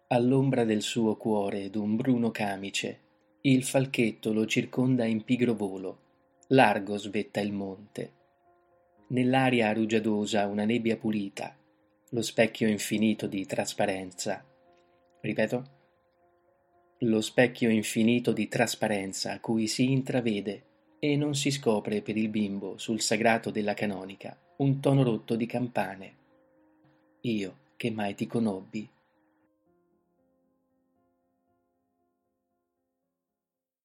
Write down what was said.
All'ombra del suo cuore d'un bruno camice, il falchetto lo circonda in pigro volo, largo svetta il monte. Nell'aria rugiadosa una nebbia pulita, lo specchio infinito di trasparenza. Ripeto, lo specchio infinito di trasparenza a cui si intravede e non si scopre per il bimbo sul sagrato della canonica un tono rotto di campane. Io che mai ti conobbi